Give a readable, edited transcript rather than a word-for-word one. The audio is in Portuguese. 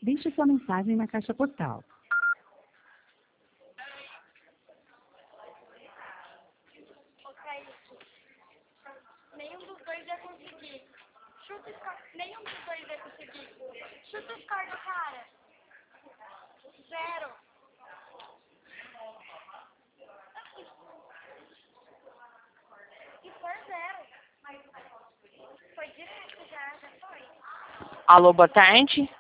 Deixe sua mensagem na caixa postal. Nenhum dos dois ia conseguir. Nenhum dos dois ia conseguir. Chuta o score do cara. 0. E foi 0. Foi direto já foi. Alô, boa tarde.